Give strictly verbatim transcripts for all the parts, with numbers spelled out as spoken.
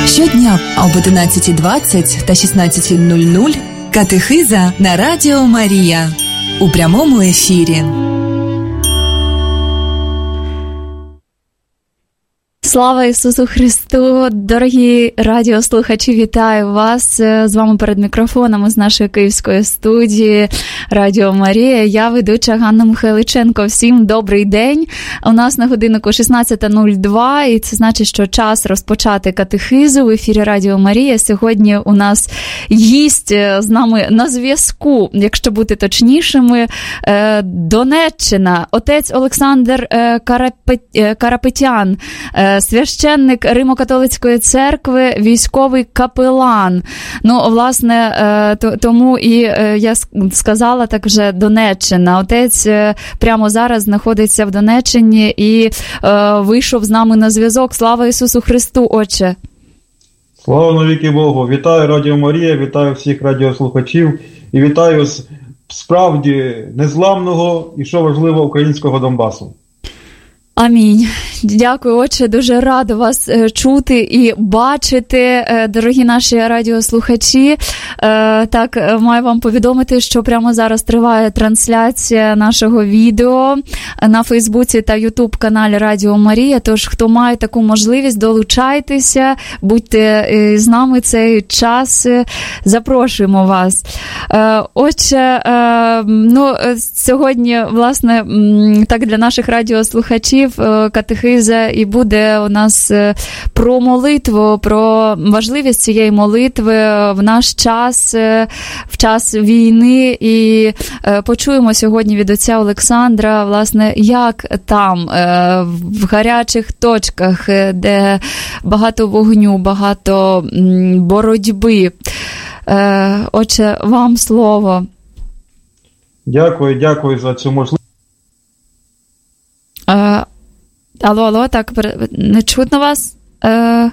Щодня об одинадцятій двадцять та шістнадцятій нуль нуль катехиза на Радіо Марія у прямому ефірі. Слава Ісусу Христу! Дорогі радіослухачі, вітаю вас! З вами перед мікрофоном з нашої київської студії Радіо Марія. Я ведуча Ганна Михайличенко. Всім добрий день! У нас на годиннику шістнадцята нуль два, і це значить, що час розпочати катехизу в ефірі Радіо Марія. Сьогодні у нас гість з нами на зв'язку, якщо бути точнішими, Донеччина. Отець Олександр Карапетян, священник Римо-католицької церкви, військовий капелан. Ну, власне, тому і я сказала так вже Донеччина. Отець прямо зараз знаходиться в Донеччині і вийшов з нами на зв'язок. Слава Ісусу Христу, Отче! Слава навіки Богу! Вітаю Радіо Марія, вітаю всіх радіослухачів і вітаю з справді незламного і, що важливо, українського Донбасу. Амінь. Дякую, Отче, дуже рада вас чути і бачити, дорогі наші радіослухачі. Так, маю вам повідомити, що прямо зараз триває трансляція нашого відео на Фейсбуці та Ютуб-каналі Радіо Марія, тож хто має таку можливість, долучайтеся, будьте з нами цей час, запрошуємо вас. Отче, ну, сьогодні, власне, так для наших радіослухачів катехиза і буде у нас про молитву, про важливість цієї молитви в наш час, в час війни, і почуємо сьогодні від отця Олександра, власне, як там, в гарячих точках, де багато вогню, багато боротьби. Отче, вам слово. Дякую, дякую за цю можливість. Алло, алло, так, не чутно вас? Е,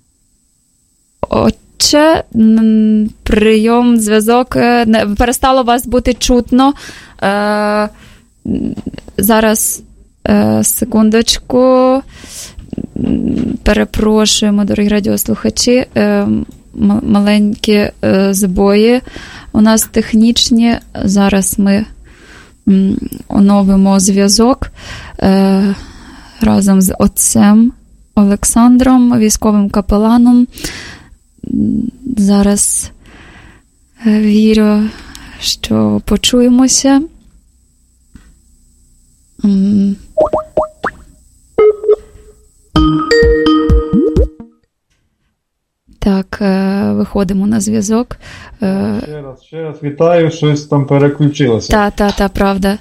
Отче, прийом, зв'язок, не, перестало вас бути чутно. Е, зараз, е, секундочку, перепрошуємо, дорогі радіослухачі, е, м- маленькі е, збої у нас технічні, зараз ми м- оновимо зв'язок. Е, разом з отцем Олександром, військовим капеланом. Зараз вірю, що почуємося. Так, виходимо на зв'язок. Ще раз, ще раз вітаю, щось там переключилося. Так, так, так, правда.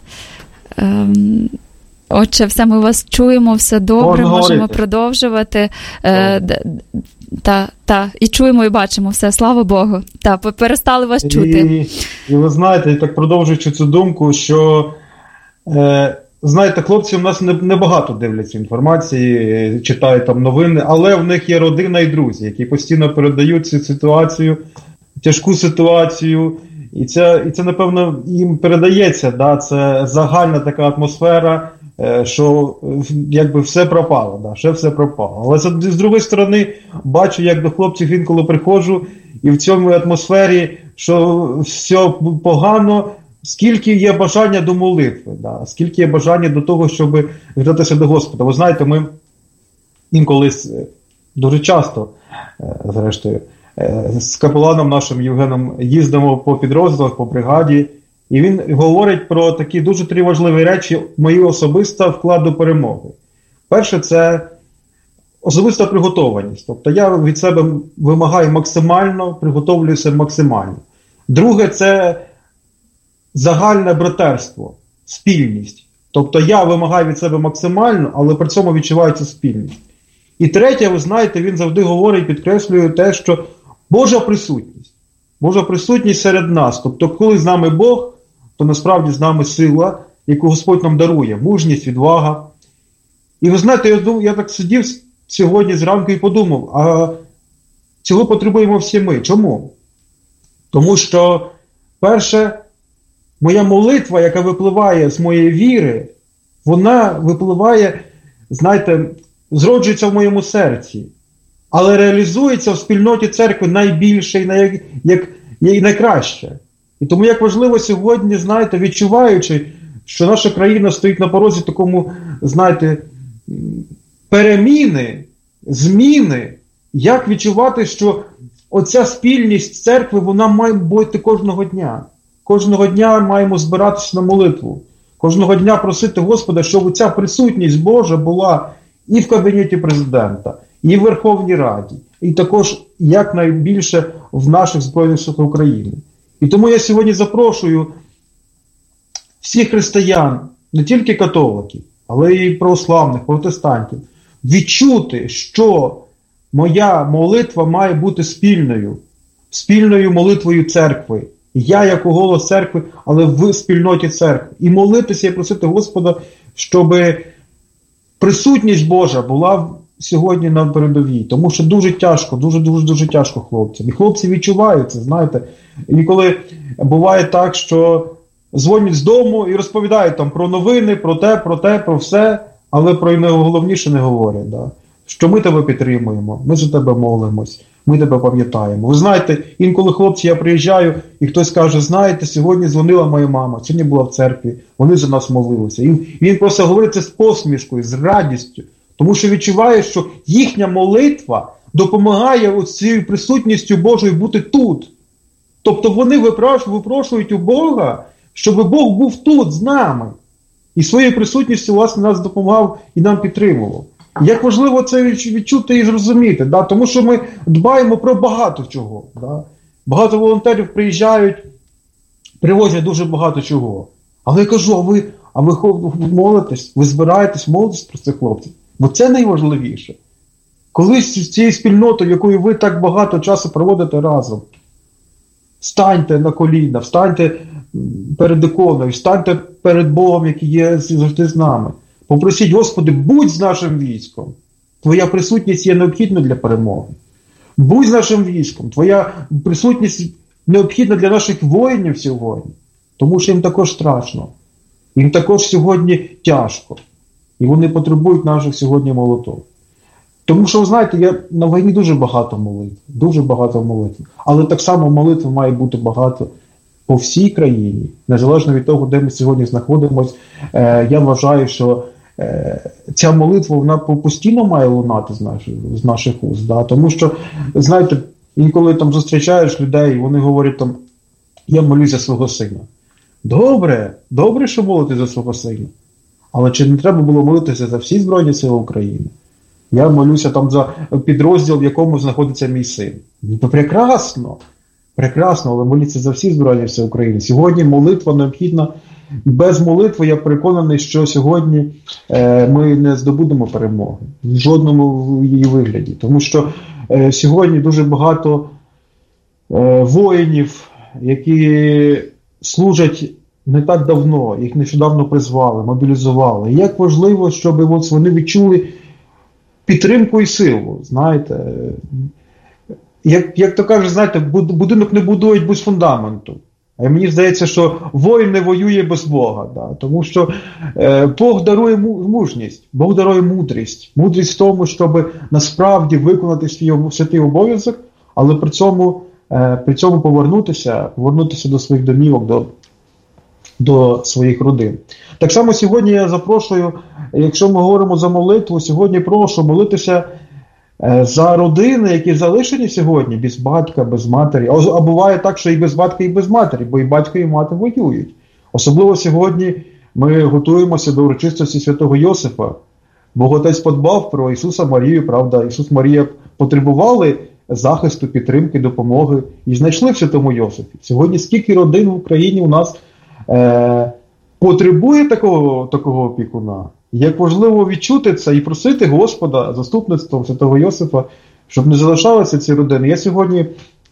Отче, все ми вас чуємо, все добре, Можна можемо говорити. Продовжувати. Е, та, та, і чуємо, і бачимо все, слава Богу. Та, перестали вас чути. І, і ви знаєте, так продовжуючи цю думку, що, е, знаєте, хлопці у нас небагато не дивляться інформації, читають там новини, але в них є родина і друзі, які постійно передають цю ситуацію, тяжку ситуацію. І це, і це напевно, їм передається, да, це загальна така атмосфера, що якби все пропало, да, ще все пропало. Але з другої сторони, бачу, як до хлопців інколи приходжу, і в цьому атмосфері, що все погано, скільки є бажання до молитви, да, скільки є бажання до того, щоб звертатися до Господа. Ви знаєте, ми інколи дуже часто, зрештою, з капеланом нашим Євгеном їздимо по підрозділах, по бригаді, і він говорить про такі дуже три важливі речі, мої особиста вклад до перемоги. Перше, це особиста приготованість. Тобто я від себе вимагаю максимально, приготовлююся максимально. Друге, це загальне братерство, спільність. Тобто я вимагаю від себе максимально, але при цьому відчуваю цю спільність. І третє, ви знаєте, він завжди говорить, підкреслює те, що Божа присутність. Божа присутність серед нас. Тобто, коли з нами Бог, то насправді з нами сила, яку Господь нам дарує. Мужність, відвага. І ви знаєте, я, думав, я так сидів сьогодні зранку і подумав, а цього потребуємо всі ми. Чому? Тому що, перше, моя молитва, яка випливає з моєї віри, вона випливає, знаєте, зроджується в моєму серці. але реалізується в спільноті церкви найбільше і най, як, і найкраще. І тому як важливо сьогодні, знаєте, відчуваючи, що наша країна стоїть на порозі такому, знаєте, переміни, зміни, як відчувати, що оця спільність церкви, вона має бути кожного дня. Кожного дня маємо збиратися на молитву. Кожного дня просити Господа, щоб ця присутність Божа була і в кабінеті президента, і в Верховній Раді, і також якнайбільше в наших Збройних Силах України. І тому я сьогодні запрошую всіх християн, не тільки католиків, але й православних, протестантів, відчути, що моя молитва має бути спільною, спільною молитвою церкви. Я як голос церкви, але в спільноті церкви. І молитися і просити Господа, щоб присутність Божа була сьогодні на передовій. Тому що дуже тяжко, дуже-дуже-дуже тяжко хлопцям. І хлопці відчувають це, знаєте. Інколи буває так, що дзвонять з дому і розповідають там про новини, про те, про те, про все, але про найголовніше не говорять. Да? Що ми тебе підтримуємо, ми за тебе молимось, ми тебе пам'ятаємо. Ви знаєте, інколи хлопці, я приїжджаю, і хтось каже, знаєте, сьогодні дзвонила моя мама, сьогодні була в церкві, вони за нас молилися. І він просто говорить це з посмішкою, з радістю, тому що відчуває, що їхня молитва допомагає ось цією присутністю Божою бути тут. Тобто вони випрошують у Бога, щоб Бог був тут з нами. І своєю присутністю, власне, нас допомагав і нам підтримував. Як важливо це відчути і зрозуміти, да? Тому що ми дбаємо про багато чого. Да? Багато волонтерів приїжджають, привозять дуже багато чого. Але я кажу, а ви, а ви молитесь, ви збираєтесь, молитесь про цих хлопців. Бо це найважливіше. Колись з цією спільнотою, якою ви так багато часу проводите разом, станьте на коліна, встаньте перед іконою, встаньте перед Богом, який є завжди з нами. Попросіть, Господи, будь з нашим військом. Твоя присутність є необхідна для перемоги. Будь з нашим військом. Твоя присутність необхідна для наших воїнів сьогодні. Тому що їм також страшно. Їм також сьогодні тяжко. І вони потребують наших сьогодні молитв. Тому що, ви знаєте, я на війні дуже багато молитв. Дуже багато молитв. Але так само молитв має бути багато по всій країні. Незалежно від того, де ми сьогодні знаходимося. Е, я вважаю, що ця молитва, вона постійно має лунати з наших, з наших уст. Да? Тому що, знаєте, інколи там зустрічаєш людей, вони говорять там, я молюсь за свого сина. Добре, добре, що молити за свого сина. Але чи не треба було молитися за всі Збройні Сили України? Я молюся там за підрозділ, в якому знаходиться мій син. Ну, то прекрасно, прекрасно, але моліться за всі Збройні Сили України. Сьогодні молитва необхідна. Без молитви я переконаний, що сьогодні е, ми не здобудемо перемоги. В жодному її вигляді. Тому що е, сьогодні дуже багато е, воїнів, які служать не так давно, їх нещодавно призвали, мобілізували. І як важливо, щоб от вони відчули підтримку і силу. Знаєте, як, як то кажуть, знаєте, будинок не будують без фундаменту. А мені здається, що воїн не воює без Бога. Да? Тому що е, Бог дарує мужність, Бог дарує мудрість. Мудрість в тому, щоб насправді виконати свій святий обов'язок, але при цьому, е, при цьому повернутися, повернутися до своїх домівок, до, до своїх родин. Так само сьогодні я запрошую, якщо ми говоримо за молитву, сьогодні прошу молитися за родини, які залишені сьогодні без батька, без матері. А буває так, що і без батька, і без матері, бо і батько, і мати воюють. Особливо сьогодні ми готуємося до урочистості святого Йосифа. Бог Отець подбав про Ісуса Марію, правда, Ісус Марія потребували захисту, підтримки, допомоги і знайшли в святому Йосифі. Сьогодні скільки родин в Україні у нас е- потребує такого, такого опікуна. Як важливо відчути це і просити Господа заступництвом святого Йосифа, щоб не залишалися ці родини. Я сьогодні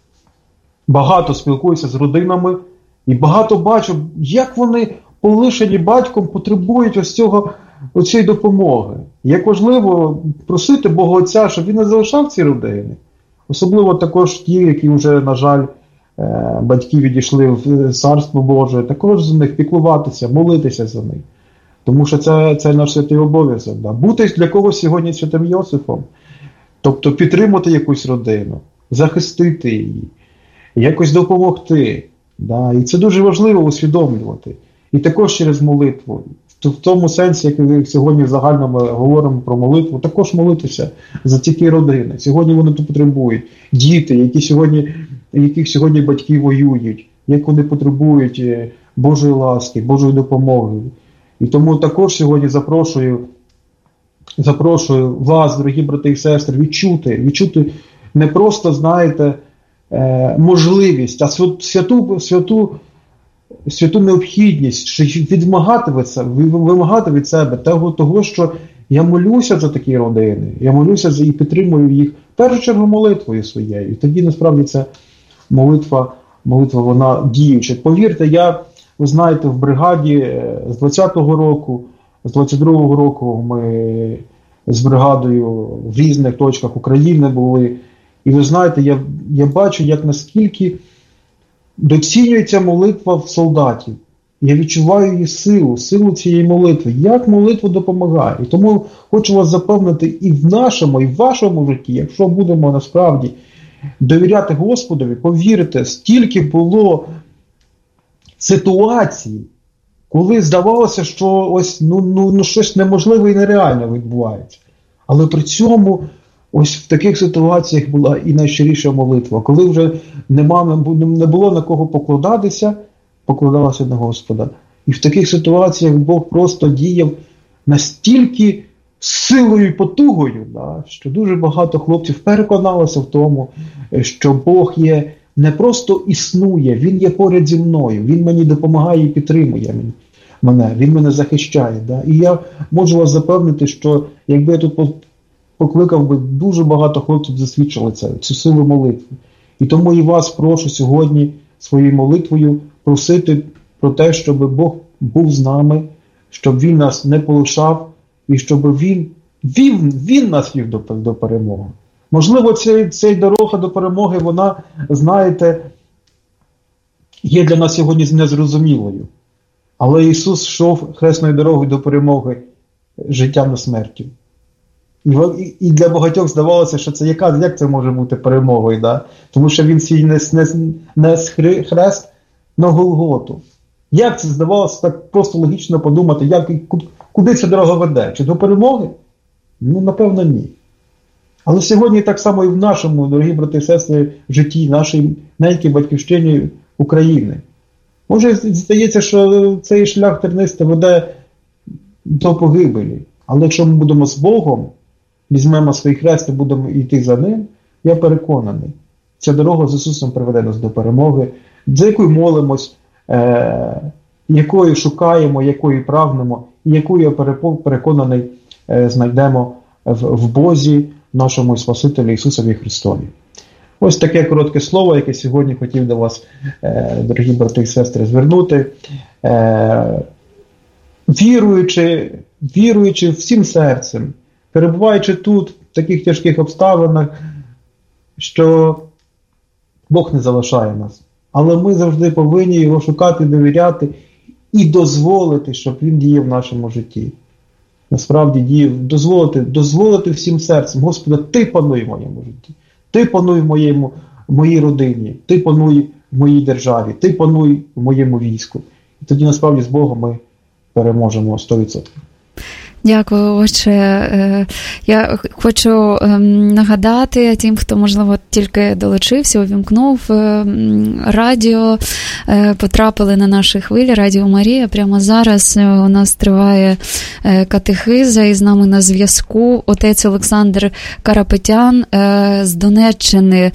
багато спілкуюся з родинами і багато бачу, як вони, полишені батьком, потребують ось цього, ось цієї допомоги. Як важливо просити Бога Отця, щоб він не залишав ці родини. Особливо також ті, які вже, на жаль, батьки відійшли в Царство Боже, також за них піклуватися, молитися за них. Тому що це, це наш святий обов'язок. Да. Бути для когось сьогодні святим Йосифом. Тобто підтримати якусь родину, захистити її, якось допомогти. Да? І це дуже важливо усвідомлювати. І також через молитву. В тому сенсі, як ми сьогодні загально ми говоримо про молитву, також молитися за ті родини. Сьогодні вони тут потребують. Діти, які сьогодні, яких сьогодні батьки воюють, як вони потребують Божої ласки, Божої допомоги. І тому також сьогодні запрошую, запрошую вас, дорогі брати і сестри, відчути, відчути не просто, знаєте, можливість, а святу, святу, святу необхідність відмагати від себе, вимагати від себе того, того, що я молюся за такі родини, я молюся за і підтримую їх в першу чергу молитвою своєю. І тоді насправді це молитва, молитва вона діюча. Повірте, я, ви знаєте, в бригаді з двадцятого року, з двадцять другого року ми з бригадою в різних точках України були. І ви знаєте, я, я бачу, як наскільки доцінюється молитва в солдатів. Я відчуваю її силу, силу цієї молитви, як молитва допомагає. І тому хочу вас запевнити і в нашому, і в вашому житті, якщо будемо насправді довіряти Господові, повірте, стільки було ситуацій, коли здавалося, що ось ну, ну, ну, щось неможливе і нереальне відбувається. Але при цьому ось в таких ситуаціях була і найщиріша молитва. Коли вже нема, не було на кого покладатися, покладалася на Господа. І в таких ситуаціях Бог просто діяв настільки силою і потугою, да, що дуже багато хлопців переконалося в тому, що Бог є, не просто існує, Він є поряд зі мною, Він мені допомагає і підтримує мене, Він мене захищає. Да. І я можу вас запевнити, що якби я тут покликав би, дуже багато хлопців засвідчили це, цю силу молитви. І тому і вас прошу сьогодні своєю молитвою просити про те, щоб Бог був з нами, щоб Він нас не полишав, і щоб Він, Він, Він нас вів до, до перемоги. Можливо, ця, ця дорога до перемоги, вона, знаєте, є для нас сьогодні незрозумілою. Але Ісус йшов хресною дорогою до перемоги життям на смертю. І, і для багатьох здавалося, що це яка, як це може бути перемогою, да? Тому що Він свій нес, нес, нес хрест на Голготу. Як це здавалося так просто логічно подумати, як, куди ця дорога веде? Чи до перемоги? Ну, напевно, ні. Але сьогодні так само і в нашому, дорогі брати і сестри, житті, нашій ненькій батьківщині України. Може, здається, що цей шлях тернистий веде до погибелі. Але якщо ми будемо з Богом, візьмемо свій хрест і будемо йти за ним, я переконаний, ця дорога з Ісусом приведе нас до перемоги, за якою молимось, е- якою шукаємо, якою прагнемо, і яку, я переконаний, е- знайдемо в, в Бозі, нашому Спасителю Ісусові Христові. Ось таке коротке слово, яке сьогодні хотів до вас, е- дорогі брати і сестри, звернути. Е- віруючи, віруючи всім серцем, перебуваючи тут, в таких тяжких обставинах, що Бог не залишає нас. Але ми завжди повинні Його шукати, довіряти і дозволити, щоб Він діяв в нашому житті. Насправді діяв, дозволити, дозволити всім серцем. Господи, Ти пануй в моєму житті, Ти пануй в моєму, в моїй родині, Ти пануй в моїй державі, Ти пануй в моєму війську. І тоді насправді з Богом ми переможемо сто відсотків. Дякую, отче. Я хочу нагадати тим, хто, можливо, тільки долучився, увімкнув радіо, потрапили на наші хвилі, Радіо Марія. Прямо зараз у нас триває катехиза, і з нами на зв'язку отець Олександр Карапетян з Донеччини.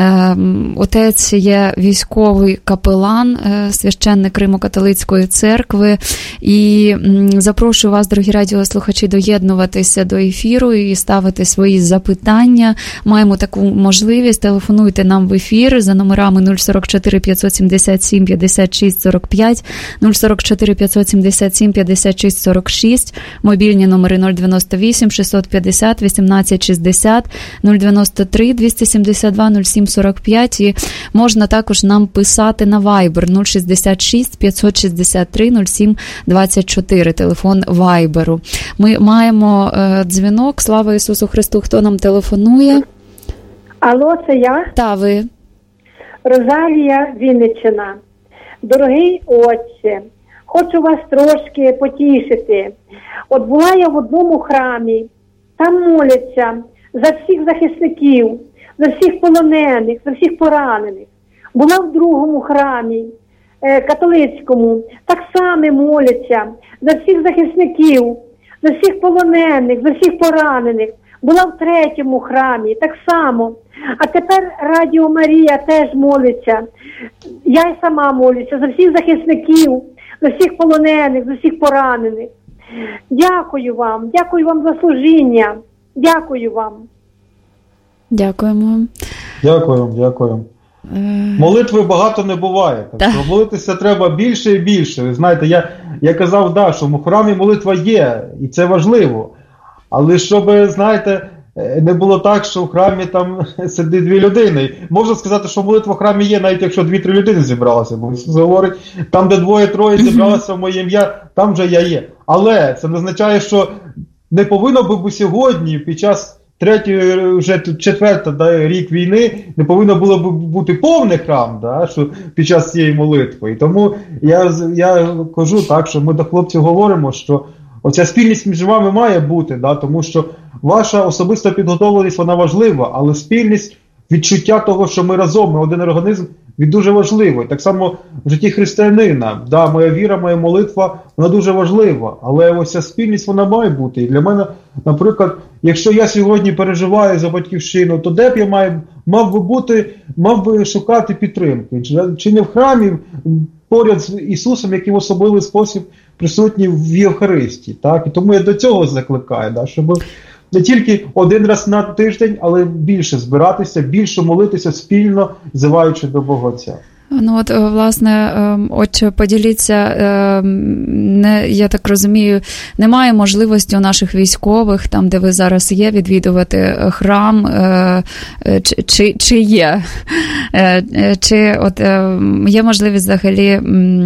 Отець є військовий капелан, священник Римо-католицької церкви. І запрошую вас, дорогі радіослухачі, слухачі, доєднуватися до ефіру і ставити свої запитання. Маємо таку можливість. Телефонуйте нам в ефір за номерами нуль сорок чотири п'ятсот сімдесят сім п'ятдесят шість сорок п'ять, нуль сорок чотири п'ятсот сімдесят сім п'ятдесят шість сорок шість, мобільні номери нуль дев'яносто вісім шістсот п'ятдесят вісімнадцять шістдесят, нуль дев'яносто три двісті сімдесят два нуль сім сорок п'ять. І можна також нам писати на Viber нуль шістдесят шість п'ятсот шістдесят три нуль сім двадцять чотири, телефон Вайберу. Ми маємо е, дзвінок. Слава Ісусу Христу. Хто нам телефонує? Алло, це я? Та, ви. Розалія, Вінниччина. Дорогий отче, хочу вас трошки потішити. От була я в одному храмі, там моляться за всіх захисників, за всіх полонених, за всіх поранених. Була в другому храмі, е, католицькому, так само моляться за всіх захисників, за всіх полонених, за всіх поранених. Була в третьому храмі, так само. А тепер Радіо Марія теж молиться. Я й сама молюся за всіх захисників, за всіх полонених, за всіх поранених. Дякую вам, дякую вам за служіння. Дякую вам. Дякуємо. Дякую, дякую. Е... Молитви багато не буває. Так що молитися треба більше і більше. Ви знаєте, я, я казав, да, що в храмі молитва є, і це важливо. Але щоб, знаєте, не було так, що в храмі там сидить дві людини. Можна сказати, що молитва в храмі є, навіть якщо дві-три людини зібралися. Бо Ісус говорить, там, де двоє-троє зібралися в моє ім'я, там вже я є. Але це не означає, що не повинно би сьогодні, під час третьої, вже четвертий да, рік війни, не повинно було б бути повний храм, да, що під час цієї молитви. І тому я, я кажу так, що ми до хлопців говоримо, що оця спільність між вами має бути, да, тому що ваша особиста підготовленість, вона важлива, але спільність, відчуття того, що ми разом, ми один організм, він дуже важливий. Так само в житті християнина, да, моя віра, моя молитва, вона дуже важлива, але ось ця спільність, вона має бути. І для мене, наприклад, якщо я сьогодні переживаю за батьківщину, то де б я мав, мав би бути, мав би шукати підтримки? Чи, чи не в храмі, поряд з Ісусом, який в особливий спосіб присутній в Євхаристії, так? І тому я до цього закликаю, да, щоб не тільки один раз на тиждень, але більше збиратися, більше молитися спільно, взиваючи до Бога Отця. Ну от, власне, отче, поділіться, не, я так розумію, немає можливості у наших військових, там, де ви зараз є, відвідувати храм, чи, чи, чи є? Чи от є можливість взагалі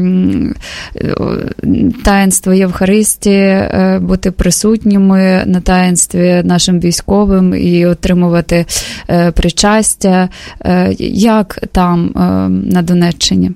таїнство Євхаристії, бути присутніми на таїнстві нашим військовим і отримувати причастя? Як там на Донеччині?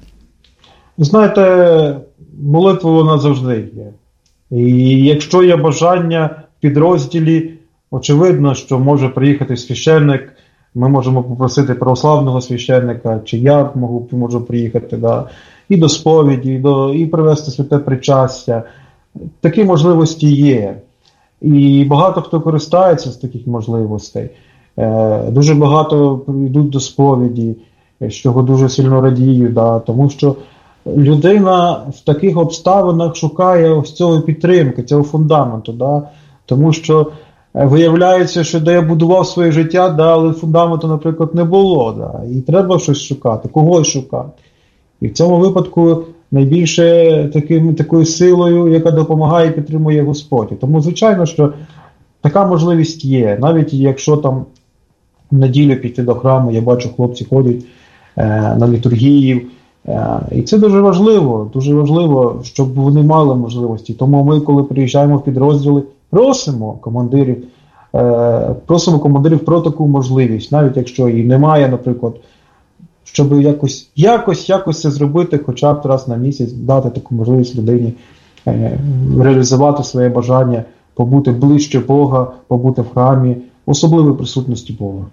Знаєте, молитва вона завжди є. І якщо є бажання в підрозділі, очевидно, що може приїхати священник, ми можемо попросити православного священника, чи я можу, можу приїхати, да, і до сповіді, і, до, і привести святе причастя. Такі можливості є. І багато хто користається з таких можливостей. Е, дуже багато йдуть до сповіді, з чого дуже сильно радію, да, тому що людина в таких обставинах шукає ось цього підтримки, цього фундаменту, да, тому що виявляється, що де я будував своє життя, да, але фундаменту, наприклад, не було, да, і треба щось шукати, когось шукати. І в цьому випадку найбільше таким, такою силою, яка допомагає і підтримує Господь. І тому, звичайно, що така можливість є, навіть якщо там в неділю піти до храму, я бачу, хлопці ходять на літургії. І це дуже важливо, дуже важливо, щоб вони мали можливості. Тому ми, коли приїжджаємо в підрозділи, просимо командирів, просимо командирів про таку можливість, навіть якщо її немає, наприклад, щоб якось, якось, якось це зробити, хоча б раз на місяць, дати таку можливість людині реалізувати своє бажання, побути ближче Бога, побути в храмі, особливої присутності Бога.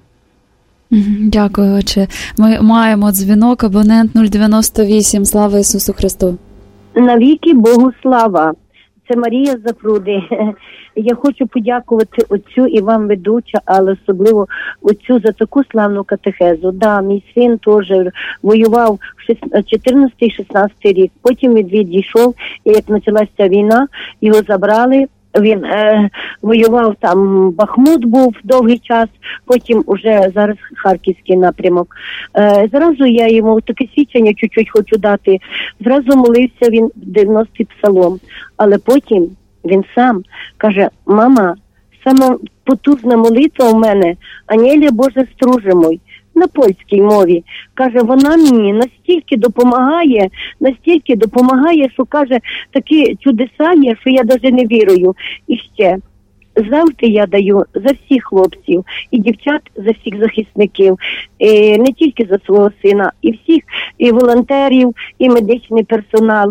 Дякую, отче. Ми маємо дзвінок, абонент нуль дев'яносто вісім. Слава Ісусу Христу. Навіки Богу слава. Це Марія з Запруди. Я хочу подякувати отцю і вам, ведуча, але особливо отцю за таку славну катехезу. Да, мій син теж воював в чотирнадцятий-шістнадцятий рік. Потім він відійшов, і як почалася війна, його забрали. Він е, воював там, Бахмут був довгий час, потім уже зараз Харківський напрямок. Е, зразу я йому таке свідчення чуть-чуть хочу дати. Зразу молився він дев'яностий псалом, але потім він сам каже: мама, сама потужна молитва у мене, Анєля Божа струже мой. на польській мові. Каже, вона мені настільки допомагає, настільки допомагає, що, каже, такі чудеса є, що я навіть не вірую. І ще, завжди я даю за всіх хлопців і дівчат, за всіх захисників, і не тільки за свого сина, і всіх, і волонтерів, і медичний персонал,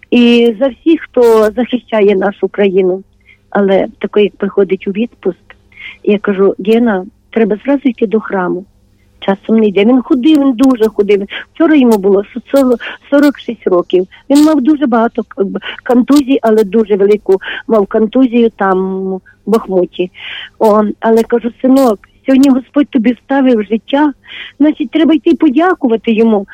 і за всіх, хто захищає нашу країну. Але тако, як приходить у відпуск, я кажу, Гена, треба зразу йти до храму. Часом не йде. Він ходив, він дуже ходив. Вчора йому було сорок шість років. Він мав дуже багато контузій, але дуже велику мав контузію там, в Бахмуті. О, але кажу, синок, сьогодні Господь тобі вставив життя, значить, треба йти подякувати йому.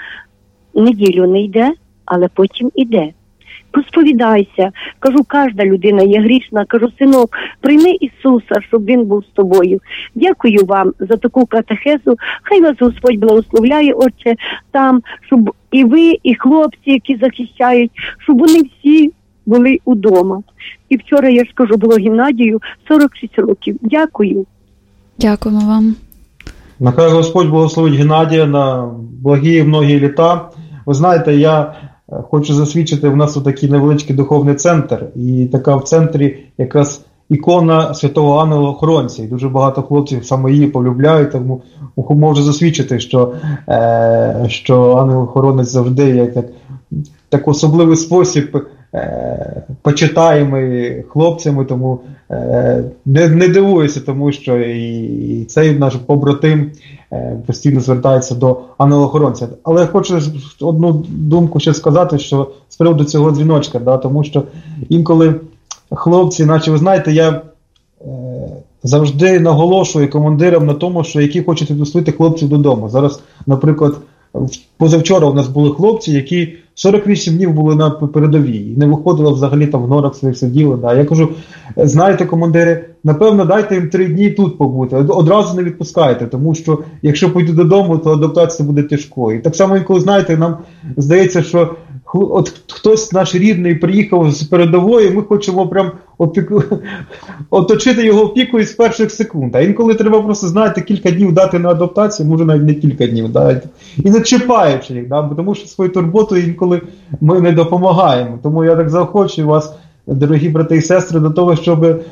Неділю не йде, але потім іде. Посповідайся. Кажу, кожна людина є грішна. Кажу, синок, прийми Ісуса, щоб Він був з тобою. Дякую вам за таку катехезу. Хай вас Господь благословляє, Отче, там, щоб і ви, і хлопці, які захищають, щоб вони всі були удома. І вчора, я ж кажу, було Геннадію сорок шість років. Дякую. Дякуємо вам. Нехай Господь благословить Геннадія на благі многі літа. Ви знаєте, я хочу засвідчити, в нас такий невеличкий духовний центр, і така в центрі якраз ікона святого ангела-охоронця. І дуже багато хлопців саме її полюбляють, тому можу засвідчити, що, е, що ангел-охоронець завжди є так, так особливий спосіб е, почитаємий хлопцями, тому е, не, не дивуюся, тому що і, і цей наш побратим е, постійно звертається до ангела-охоронця. Але я хочу одну думку ще сказати, що з приводу цього дзвіночка, да, тому що інколи хлопці, наче ви знаєте, я е, завжди наголошую командирам на тому, що які хочуть відпустити хлопців додому. Зараз, наприклад, позавчора у нас були хлопці, які сорок вісім днів були на передовій і не виходили взагалі там в норах своїх сиділи. Да. Я кажу, знаєте, командири, напевно, дайте їм три дні тут побути, одразу не відпускайте, тому що якщо пойду додому, то адаптація буде тяжкою. І так само, інколи, знаєте, нам здається, що от хтось наш рідний приїхав з передової, ми хочемо прям опіку... оточити його опікою з перших секунд. А інколи треба просто, знаєте, кілька днів дати на адаптацію, може навіть не кілька днів, да? І не чіпаючи їх, да? Тому що свою турботу інколи ми не допомагаємо. Тому я так заохочую вас, дорогі брати і сестри, до того, щоб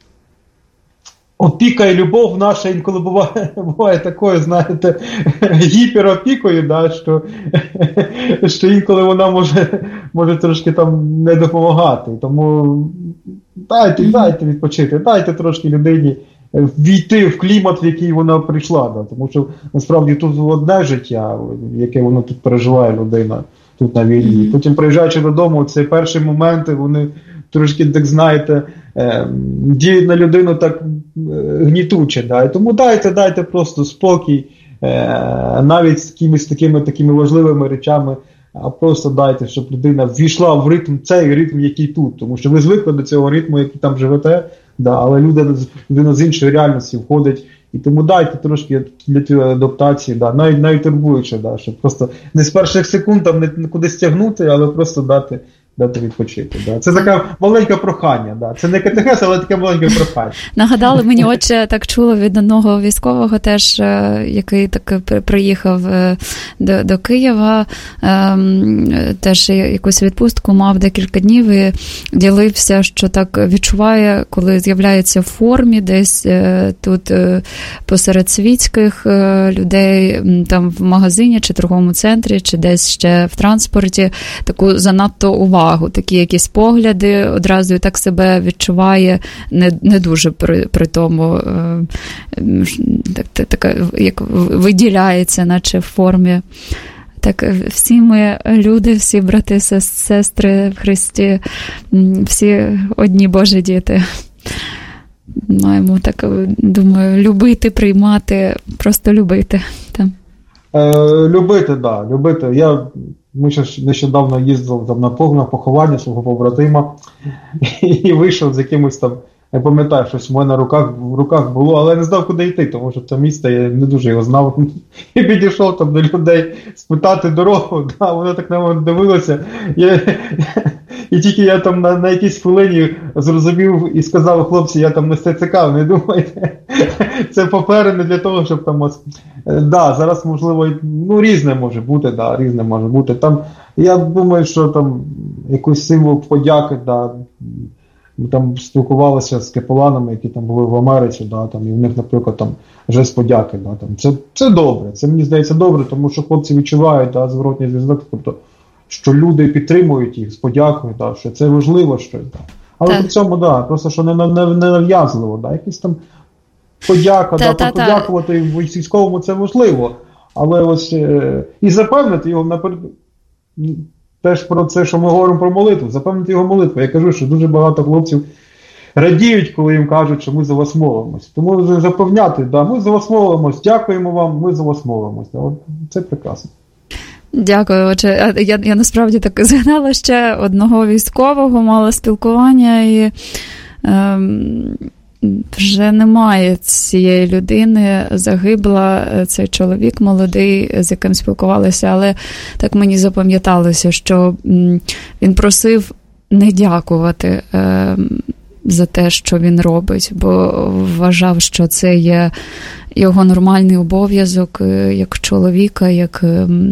опіка і любов наша інколи буває, буває такою, знаєте, гіперопікою, да, що, що інколи вона може, може трошки там не допомагати. Тому дайте, дайте відпочити, дайте трошки людині війти в клімат, в який вона прийшла. Да, тому що насправді тут одне життя, яке воно тут переживає людина, тут на війні. Потім, приїжджаючи додому, ці перші моменти, вони трошки, так знаєте, е, діють на людину так е, гнітуче. Да? І тому дайте, дайте просто спокій, е, навіть з якимись такими, такими важливими речами, а просто дайте, щоб людина ввійшла в ритм, цей ритм, який тут. Тому що ви звикли до цього ритму, який там живете, да? Але людина, людина з іншої реальності входить. І тому дайте трошки для цієї адаптації, да, навіть, навіть турбуючи, да, щоб просто не з перших секунд там не кудись тягнути, але просто дати, дати відпочити. Да. Це таке маленьке прохання. Да. Це не катехез, але таке маленьке прохання. Нагадали мені, отче, так чула від одного військового теж, який так приїхав до, до Києва, теж якусь відпустку мав декілька днів і ділився, що так відчуває, коли з'являється в формі десь тут посеред світських людей, там в магазині чи торговому центрі, чи десь ще в транспорті, таку занадто увагу, такі якісь погляди, одразу і так себе відчуває не, не дуже при, при тому, так, так, так, як виділяється, наче в формі. Так, всі ми люди, всі брати, сестри в Христі, всі одні Божі діти. Маємо, так, думаю, любити, приймати, просто любити. Так. Е, любити, так, да, любити. Я, ми ще нещодавно їздили там на поховання свого побратима і вийшов з якимось там Я пам'ятаю, щось в мене в руках, в руках було, але я не знав, куди йти, тому що це місто, я не дуже його знав. І підійшов там до людей спитати дорогу, да, вони так на мене дивилися. Я, і тільки я там на, на якійсь хвилині зрозумів і сказав: хлопці, я там не з ТЦК, не думайте. Це папери не для того, щоб там... Ось... Да, зараз, можливо, ну, різне може бути, да, різне може бути. Там, я думаю, що там якийсь символ подяки, да, ми там спілкувалися з капеланами, які там були в Америці, да, там, і в них, наприклад, там жест подяки. Да, там. Це, це добре, це, мені здається, добре, тому що хлопці відчувають, да, зворотній зв'язок, тобто, що люди підтримують їх з подякою, да, що це важливо щось. Да. Але так. При цьому, да, просто, що не, не, не нав'язливо, да, якісь там подяка, та, да, та, подякувати та. Військовому це важливо, але ось е, і запевнити його наперед. Теж про це, що ми говоримо про молитву, запевнити його молитву. Я кажу, що дуже багато хлопців радіють, коли їм кажуть, що ми за вас молимось. Тому запевняти, да, ми за вас молимось, дякуємо вам, ми за вас молимось. Да, от це прекрасно. Дякую. Отже, я, я насправді так згадала ще одного військового, мала спілкування, і ем, вже немає цієї людини, загибла цей чоловік молодий, з яким спілкувалися, але так мені запам'яталося, що він просив не дякувати е, за те, що він робить, бо вважав, що це є його нормальний обов'язок як чоловіка, як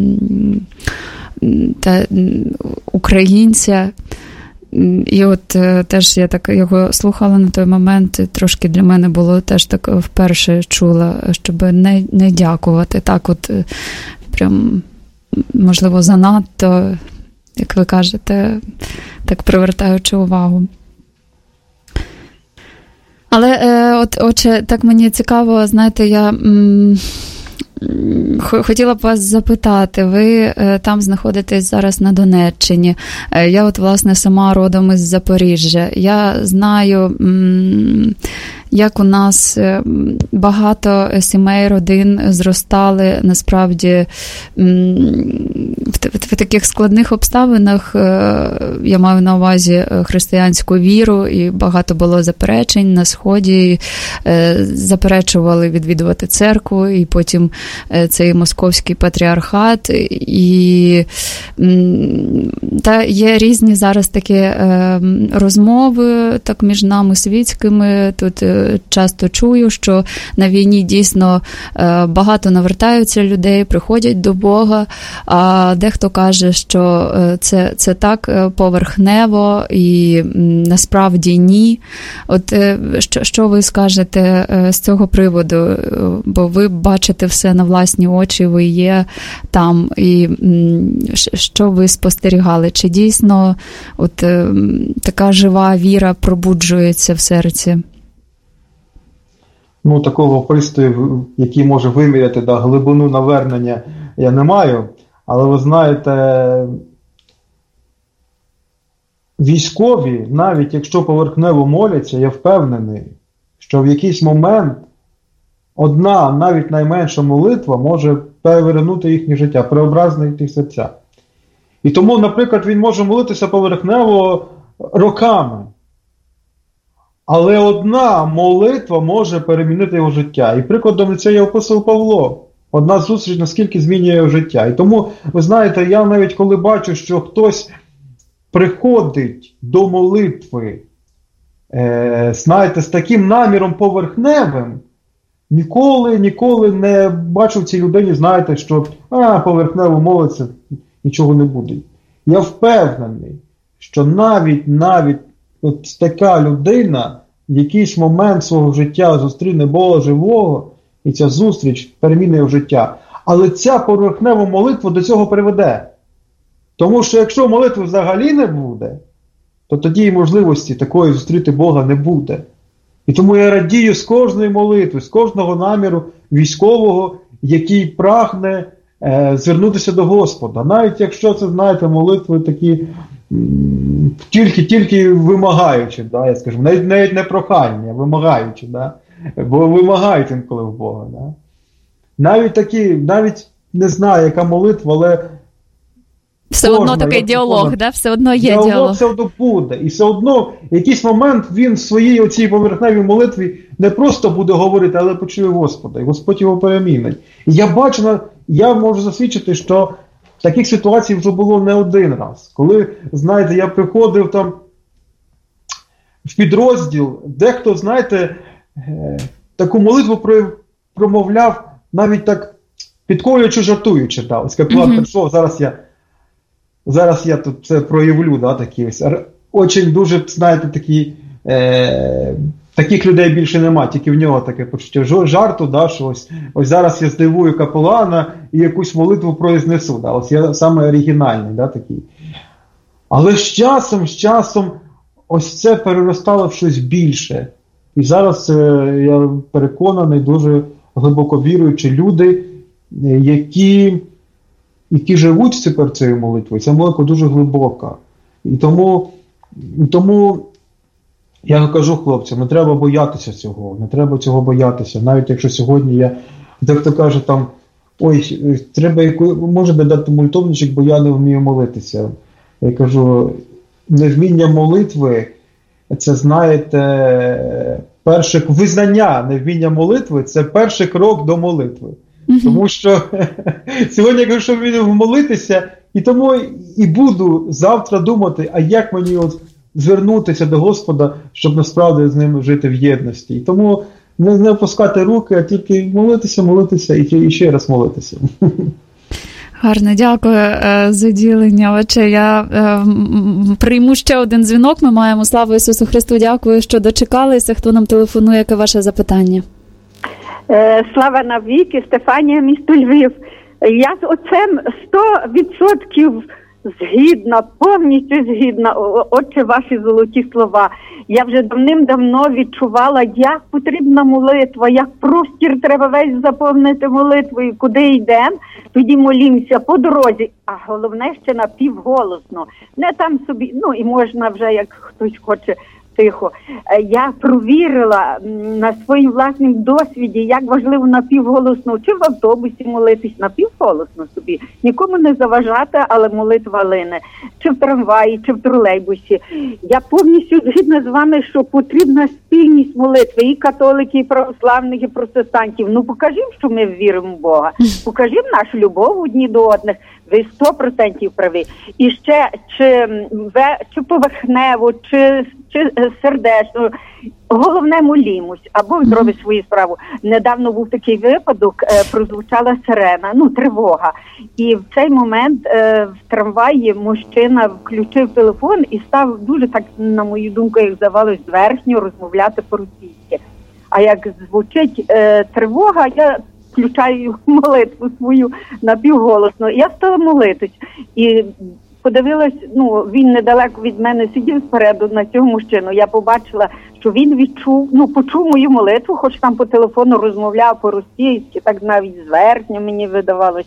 та, українця. І от теж я так його слухала на той момент, трошки для мене було теж так вперше чула, щоб не, не дякувати. Так от прям, можливо, занадто, як ви кажете, так привертаючи увагу. Але от, отже, так мені цікаво, знаєте, я... М- хотіла б вас запитати, ви там знаходитесь зараз на Донеччині. Я от, власне, сама родом із Запоріжжя. Я знаю, як у нас багато сімей, родин зростали, насправді, в таких складних обставинах. Я маю на увазі християнську віру, і багато було заперечень на Сході, заперечували відвідувати церкву, і потім цей московський патріархат, і та є різні зараз такі розмови так між нами світськими. Тут часто чую, що на війні дійсно багато навертаються людей, приходять до Бога, а дехто каже, що це, це так поверхнево і насправді ні. От що, що ви скажете з цього приводу? Бо ви бачите все на власні очі, ви є там, і що ви спостерігали? Чи дійсно от така жива віра пробуджується в серці? Ну, такого пристрою, який може виміряти, да, глибину навернення, я не маю. Але ви знаєте, військові, навіть якщо поверхнево моляться, я впевнений, що в якийсь момент одна, навіть найменша молитва може перевернути їхнє життя, преобразити їх серця. І тому, наприклад, він може молитися поверхнево роками. Але одна молитва може перемінити його життя. І прикладом це є апостол Павло. Одна зустріч наскільки змінює його життя. І тому, ви знаєте, я навіть коли бачу, що хтось приходить до молитви, е, знаєте, з таким наміром поверхневим, ніколи, ніколи не бачу в цій людині, знаєте, що а, поверхнево молиться, нічого не буде. Я впевнений, що навіть, навіть от така людина в якийсь момент свого життя зустріне Бога живого, і ця зустріч перемінить його життя. Але ця поверхнева молитва до цього приведе. Тому що якщо молитви взагалі не буде, то тоді і можливості такої зустріти Бога не буде. І тому я радію з кожної молитви, з кожного наміру військового, який прагне е, звернутися до Господа. Навіть якщо це, знаєте, молитви такі м, тільки, тільки вимагаючи, да, я скажу, навіть, навіть не прохання, а вимагаючи, да, бо вимагають інколи в Бога. Да. Навіть такі, навіть не знаю, яка молитва, але Все Кожна, одно такий діалог, да? Все одно є діалог. діалог. Все одно буде. І все одно в якийсь момент він в своїй оцій поверхневій молитві не просто буде говорити, але почує Господа. І Господь його перемінить. І я бачу, я можу засвідчити, що таких ситуацій вже було не один раз. Коли, знаєте, я приходив там в підрозділ, дехто, знаєте, таку молитву промовляв навіть так підколюючи, жартуючи. Да. Ось як mm-hmm. що, зараз я зараз я тут це проявлю, да, такі ось. Очень дуже, знаєте, такі, е, таких людей більше нема, тільки в нього таке почуття жарту, да, що ось, ось зараз я здивую капелана і якусь молитву произнесу. Да. Ось я саме оригінальний, да, такий. Але з часом, з часом ось це переростало в щось більше. І зараз е, я переконаний, дуже глибоко віруючі люди, які, які живуть тепер цією молитвою. Ця молитва дуже глибока. І тому, і тому я кажу хлопцям, не треба боятися цього, не треба цього боятися. Навіть якщо сьогодні я, дехто каже там, ой, треба яку, може додати молитовничок, бо я не вмію молитися. Я кажу, невміння молитви, це, знаєте, перше визнання невміння молитви, це перший крок до молитви. Mm-hmm. Тому що сьогодні я кажу, що вмію молитися, і тому і буду завтра думати, а як мені от звернутися до Господа, щоб насправді з ним жити в єдності. І тому не, не опускати руки, а тільки молитися, молитися і, і ще раз молитися. Гарно, дякую е, за ділення. Отже, я е, прийму ще один дзвінок. Ми маємо. Слава Ісусу Христу. Дякую, що дочекалися. Хто нам телефонує, яке ваше запитання? Е, слава навіки, Стефанія, місто Львів. Я з оцем сто відсотків згідна, повністю згідна. Отче, ваші золоті слова. Я вже давним-давно відчувала, як потрібна молитва, як простір треба весь заповнити молитвою, куди йдемо, тоді молімося по дорозі, а головне ще напівголосно. Не там собі, ну і можна вже, як хтось хоче, тихо. Я провірила на своїм власному досвіді, як важливо напівголосно, чи в автобусі молитись, напівголосно собі. Нікому не заважати, але молитва лине. Чи в трамваї, чи в тролейбусі. Я повністю згідна з вами, що потрібна спільність молитви і католиків, і православних, і протестантів. Ну покажімо, що ми віримо в Бога. Покажімо нашу любов одні до одних. Ви сто процентів праві. І ще, чи, чи поверхнево, чи, чи сердечно, головне молімось, або зробить свою справу. Недавно був такий випадок, е, прозвучала сирена, ну, тривога. І в цей момент е, в трамваї мужчина включив телефон і став дуже, так, на мою думку, як здавалось, зверхньо розмовляти по-російськи. А як звучить е, тривога, я включаю молитву свою напівголосно. Я стала молитись. І подивилась, ну, він недалеко від мене сидів спереду на цього мужчину. Я побачила, що він відчув, ну, почув мою молитву, хоч там по телефону розмовляв по-російськи, так навіть зверхньо мені видавалось.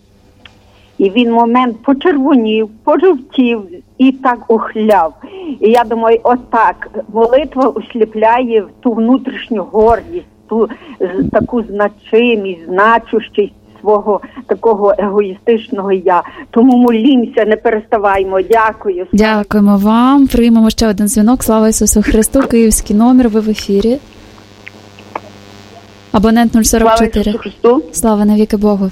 І він момент почервонів, пожовтів і так охляв. І я думаю, отак, молитва осліпляє ту внутрішню гордість, ту таку значимість, значущість свого такого егоїстичного я. Тому молімося, не переставаймо. Дякую. Дякуємо вам. Приймемо ще один дзвінок. Слава Ісусу Христу. Київський номер. Ви в ефірі. Абонент нуль сорок чотири. Слава Ісусу Христу. Слава навіки Богу.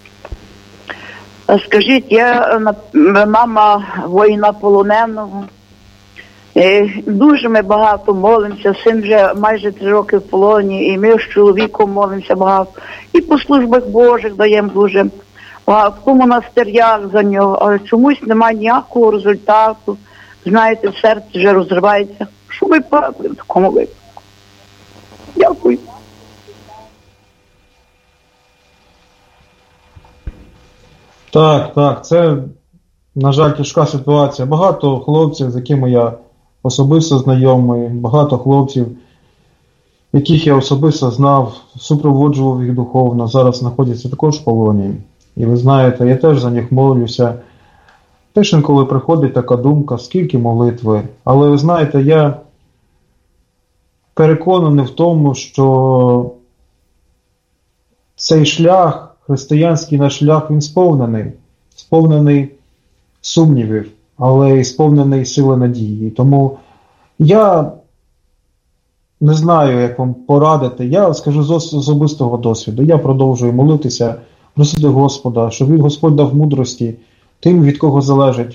Скажіть, я мама воїна полоненого. Дуже ми багато молимося, син вже майже три роки в полоні, і ми з чоловіком молимося багато. І по службах Божих даємо дуже багато, в монастирях за нього, але чомусь немає ніякого результату. Знаєте, серце вже розривається. Що ви порадили в такому випадку? Дякую. Так, так, це, на жаль, тяжка ситуація. Багато хлопців, з якими я особисто знайомий, багато хлопців, яких я особисто знав, супроводжував їх духовно, зараз знаходяться також в полоні. І ви знаєте, я теж за них молюся. Теж інколи приходить така думка, скільки молитви. Але ви знаєте, я переконаний в тому, що цей шлях, християнський наш шлях, він сповнений. Сповнений сумнівів, але й сповнений сили надії. Тому я не знаю, як вам порадити. Я скажу з особистого досвіду. Я продовжую молитися, просити Господа, щоб він, Господь дав мудрості тим, від кого залежить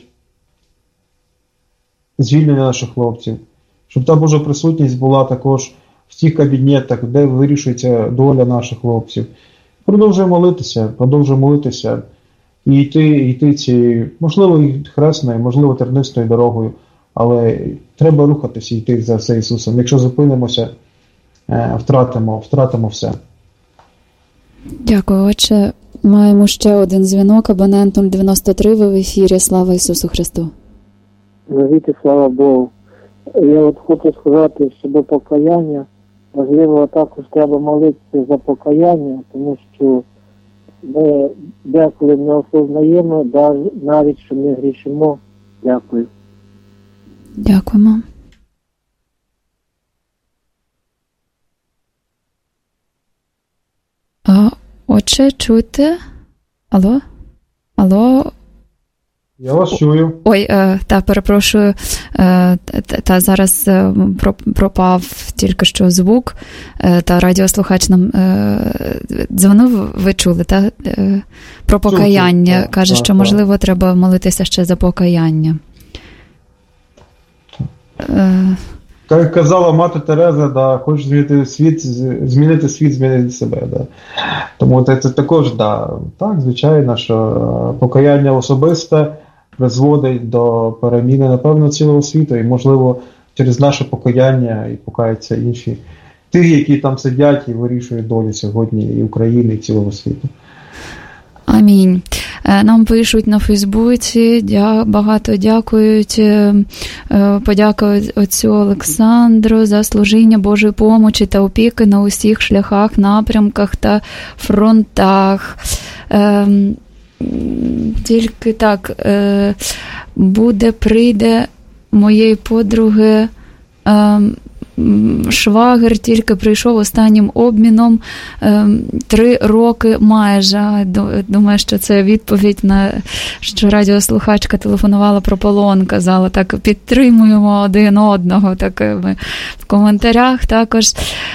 звільнення наших хлопців. Щоб та Божа присутність була також в тих кабінетах, де вирішується доля наших хлопців. Продовжую молитися, продовжую молитися і йти, і йти цією, можливо, і хресною, можливо, тернистою дорогою, але треба рухатися і йти за все Ісусом. Якщо зупинимося, втратимо, втратимо все. Дякую, отче. Маємо ще один дзвінок, абонент нуль дев'яносто три, ви в ефірі. Слава Ісусу Христу. Навіки слава Богу. Я от хочу сказати, що до покаяння важливо також треба молитися за покаяння, тому що ми деколи не осознаємо, навіть що ми грішимо. Дякую. Дякуємо. А, отче, чуєте? Алло? Алло? Я вас чую. Ой, е, та, перепрошую, е, та, та зараз е, пропав тільки що звук, е, та радіослухач нам е, дзвонив, ви чули, та? Е, про покаяння. Чу, Каже, так, що, можливо, так. треба молитися ще за покаяння. Е, Як казала мати Тереза, да, хочеш змінити світ, змінити світ, змінити себе. Да. Тому це, це також, да, так, звичайно, що покаяння особисте призводить до переміни, напевно, цілого світу, і, можливо, через наше покаяння і покаються інші, ті, які там сидять і вирішують долю сьогодні і України, і цілого світу. Амінь. Нам пишуть на Фейсбуці, дя, багато дякують, подякують отцю Олександру за служіння Божої помочі та опіки на усіх шляхах, напрямках та фронтах. Тільки так, буде, прийде моєї подруги швагер, тільки прийшов останнім обміном три роки майже. Думаю, що це відповідь на, що радіослухачка телефонувала про полон, казала, так, підтримуємо один одного, так ми в коментарях також.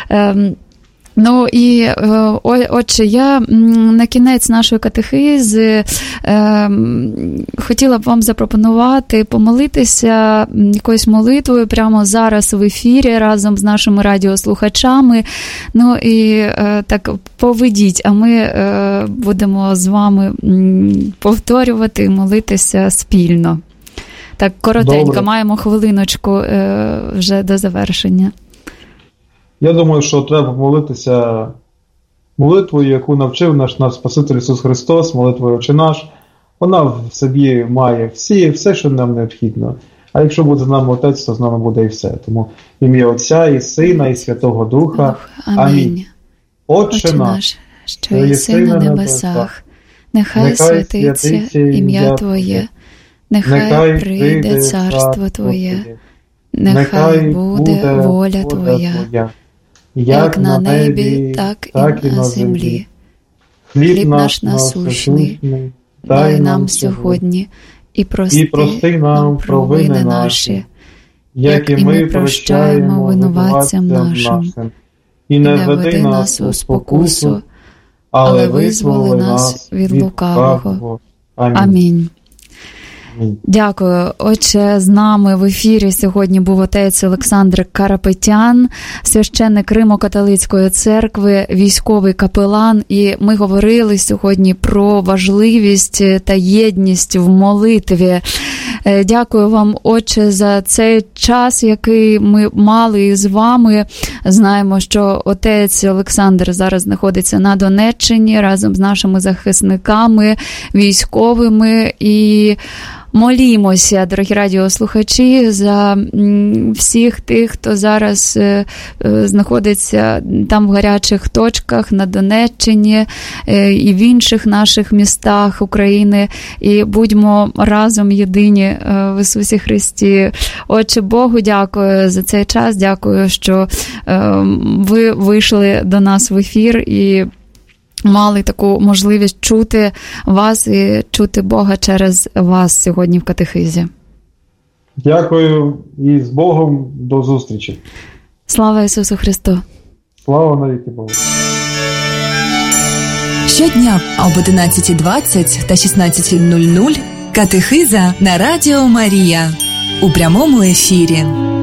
Ну і, отже, я на кінець нашої катехизи е, хотіла б вам запропонувати помолитися якоюсь молитвою прямо зараз в ефірі разом з нашими радіослухачами. Ну і е, так поведіть, а ми е, будемо з вами повторювати і молитися спільно. Так, коротенько, Добре. Маємо хвилиночку е, вже до завершення. Я думаю, що треба молитися молитвою, яку навчив наш, наш Спаситель Ісус Христос, молитвою Отче наш. Вона в собі має всі, все, що нам необхідно. А якщо буде з нами Отець, то з нами буде і все. Тому в ім'я Отця, і Сина, і Святого Духа. Амінь. Амінь. Отче, Отче наш, що єси на небесах, нехай, нехай святиться ім'я Твоє, нехай, нехай прийде царство Твоє, нехай буде воля Твоя, як на небі, так і на землі. Хліб наш насущний дай нам сьогодні, і прости, і прости нам провини наші, як і ми прощаємо винуватцям нашим. І не введи нас у спокусу, але визволи нас від лукавого. Амінь. Дякую. Отже, з нами в ефірі сьогодні був отець Олександр Карапетян, священник Римо-католицької церкви, військовий капелан. І ми говорили сьогодні про важливість та єдність в молитві. Дякую вам, отче, за цей час, який ми мали з вами. Знаємо, що отець Олександр зараз знаходиться на Донеччині разом з нашими захисниками, військовими. І молімося, дорогі радіослухачі, за всіх тих, хто зараз знаходиться там в гарячих точках на Донеччині і в інших наших містах України. І будьмо разом єдині в Ісусі Христі. Отче, Богу дякую за цей час, дякую, що ви вийшли до нас в ефір і мали таку можливість чути вас і чути Бога через вас сьогодні в катехизі. Дякую і з Богом до зустрічі. Слава Ісусу Христу! Слава навіки Богу! Щодня об одинадцятій двадцять та шістнадцятій нуль нуль катехиза на Радіо Марія у прямому ефірі.